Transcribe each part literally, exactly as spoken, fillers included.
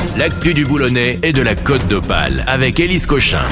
l'actu du Boulonnais et de la Côte d'Opale avec Élise Cochin.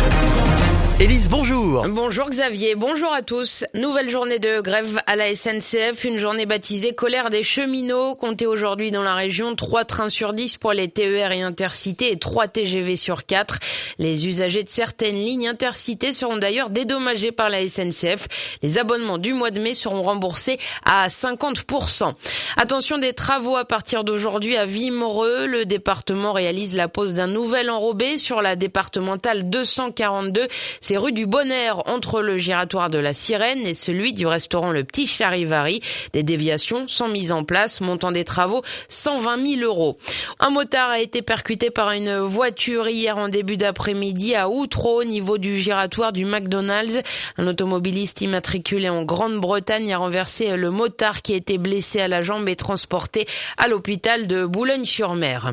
Élise, bonjour. Bonjour Xavier, bonjour à tous. Nouvelle journée de grève à la S N C F, une journée baptisée colère des cheminots. Comptez aujourd'hui dans la région trois trains sur dix pour les T E R et Intercités et trois T G V sur quatre. Les usagers de certaines lignes Intercités seront d'ailleurs dédommagés par la S N C F. Les abonnements du mois de mai seront remboursés à cinquante pour cent. Attention, des travaux à partir d'aujourd'hui à Wimereux. Le département réalise la pose d'un nouvel enrobé sur la départementale deux cent quarante-deux. C'est rue du Bonheur, entre le giratoire de la Sirène et celui du restaurant Le Petit Charivari. Des déviations sont mises en place, montant des travaux cent vingt mille euros. Un motard a été percuté par une voiture hier en début d'après-midi à Outreau, au niveau du giratoire du McDonald's. Un automobiliste immatriculé en Grande-Bretagne a renversé le motard qui a été blessé à la jambe et transporté à l'hôpital de Boulogne-sur-Mer.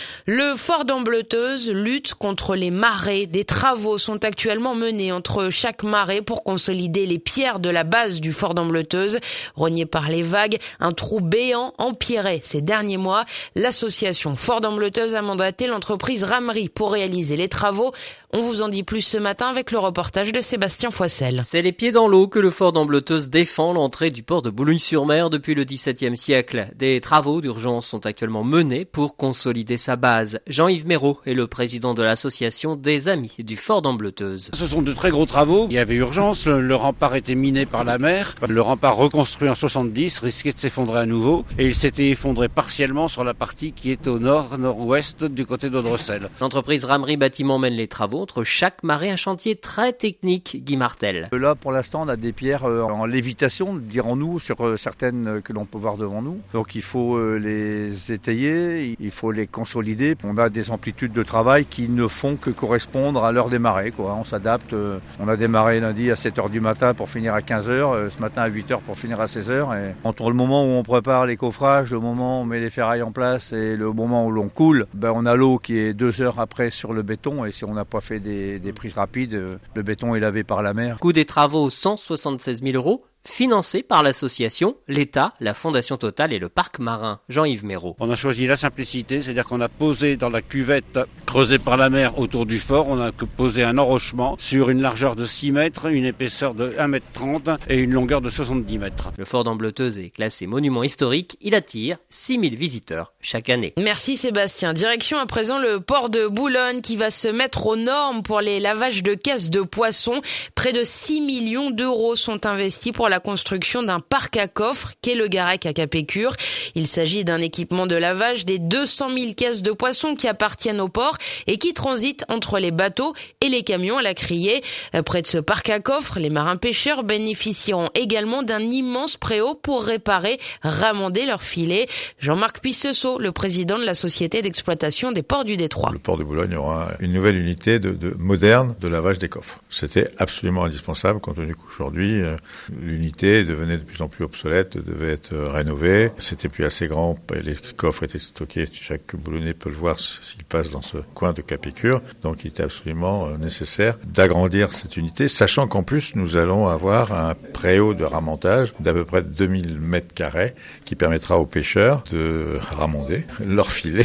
Le Fort d'Ambleteuse lutte contre les marées. Des travaux sont actuellement menés entre chaque marée pour consolider les pierres de la base du Fort d'Ambleteuse. Rogné par les vagues, un trou béant empirait ces derniers mois. L'association Fort d'Ambleteuse a mandaté l'entreprise Ramery pour réaliser les travaux. On vous en dit plus ce matin avec le reportage de Sébastien Foissel. C'est les pieds dans l'eau que le Fort d'Ambleteuse défend l'entrée du port de Boulogne-sur-Mer depuis le dix-septième siècle. Des travaux d'urgence sont actuellement menés pour consolider sa base. Jean-Yves Méraud est le président de l'association des Amis du Fort d'Ambleteuse. Ce sont de très gros travaux. Il y avait urgence. Le, le rempart était miné par la mer. Le rempart reconstruit en soixante-dix risquait de s'effondrer à nouveau. Et il s'était effondré partiellement sur la partie qui est au nord-nord-ouest du côté d'Audrecel. L'entreprise Ramery Bâtiment mène les travaux. Entre chaque marée, un chantier très technique, Guy Martel. Là, pour l'instant, on a des pierres en lévitation, dirons-nous, sur certaines que l'on peut voir devant nous. Donc il faut les étayer, il faut les consolider. On a des amplitudes de travail qui ne font que correspondre à l'heure des marées, quoi. On s'adapte. On a démarré lundi à sept heures du matin pour finir à quinze heures, ce matin à huit heures pour finir à seize heures. Et entre le moment où on prépare les coffrages, le moment où on met les ferrailles en place et le moment où l'on coule, ben on a l'eau qui est deux heures après sur le béton. Et si on n'a pas fait des, des prises rapides, le béton est lavé par la mer. Coût des travaux, cent soixante-seize mille euros. Financé par l'association, l'État, la Fondation Total et le Parc Marin. Jean-Yves Méraud. On a choisi la simplicité, c'est-à-dire qu'on a posé dans la cuvette creusée par la mer autour du fort, on a posé un enrochement sur une largeur de six mètres, une épaisseur de un mètre trente et une longueur de soixante-dix mètres. Le Fort d'Ambleteuse est classé monument historique. Il attire six mille visiteurs chaque année. Merci Sébastien. Direction à présent le port de Boulogne qui va se mettre aux normes pour les lavages de caisses de poissons. Près de six millions d'euros sont investis pour la construction d'un parc à coffres qu'est le Garec à Capécure. Il s'agit d'un équipement de lavage des deux cent mille caisses de poissons qui appartiennent au port et qui transitent entre les bateaux et les camions à la criée. Près de ce parc à coffres, les marins pêcheurs bénéficieront également d'un immense préau pour réparer, ramender leurs filets. Jean-Marc Pissesseau, le président de la société d'exploitation des ports du Détroit. Le port de Boulogne aura une nouvelle unité de, de moderne de lavage des coffres. C'était absolument indispensable compte tenu qu'aujourd'hui, euh, l'unité devenait de plus en plus obsolète, devait être rénovée. C'était plus assez grand, les coffres étaient stockés, chaque Boulonnais peut le voir s'il passe dans ce coin de Capécure. Donc il était absolument nécessaire d'agrandir cette unité, sachant qu'en plus nous allons avoir un préau de ramontage d'à peu près deux mille mètres carrés qui permettra aux pêcheurs de ramonder leurs filets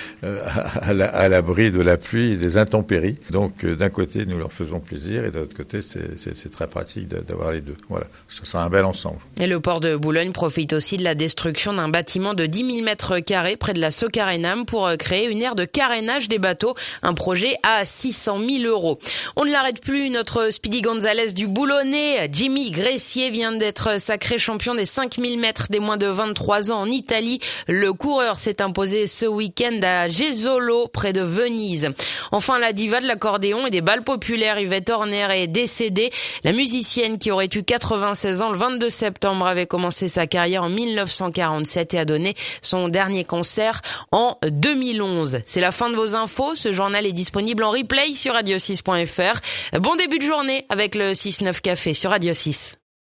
à l'abri de la pluie et des intempéries. Donc d'un côté nous leur faisons plaisir et de l'autre côté c'est, c'est, c'est très pratique d'avoir les deux. Voilà, ça sera un bel ensemble. Et le port de Boulogne profite aussi de la destruction d'un bâtiment de dix mille mètres carrés près de la Socarénam pour créer une aire de carénage des bateaux. Un projet à six cent mille euros. On ne l'arrête plus, notre Speedy Gonzalez du Boulonnais, Jimmy Gressier, vient d'être sacré champion des cinq mille mètres des moins de vingt-trois ans en Italie. Le coureur s'est imposé ce week-end à Jesolo, près de Venise. Enfin, la diva de l'accordéon et des bals populaires, Yvette Horner, est décédée. La musicienne qui aurait eu quatre-vingt-seize ans le vingt-deux septembre avait commencé sa carrière en mille neuf cent quarante-sept et a donné son dernier concert en deux mille onze. C'est la fin de vos infos. Ce journal est disponible en replay sur radio six point f r. Bon début de journée avec le six neuf Café sur Radio six.